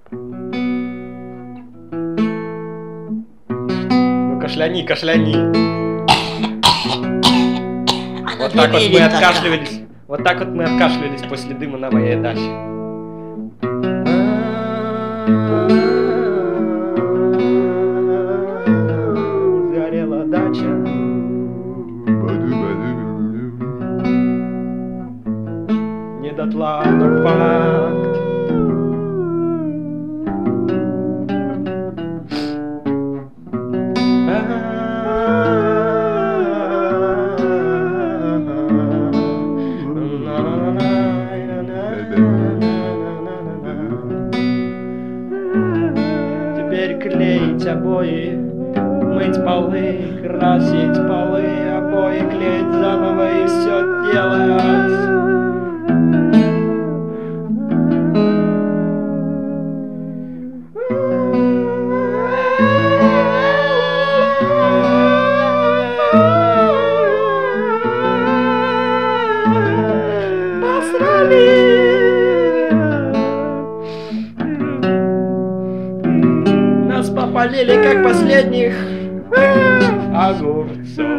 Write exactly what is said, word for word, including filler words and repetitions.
Ну кашляни, кашляни. Вот так вот мы откашливались. Вот так вот мы откашливались после дыма на моей даче. Сгорела дача. Не дотла, но факт. Теперь клеить обои, мыть полы, красить полы, обои клеить заново и все делать. Нас попалили, как последних огурцов.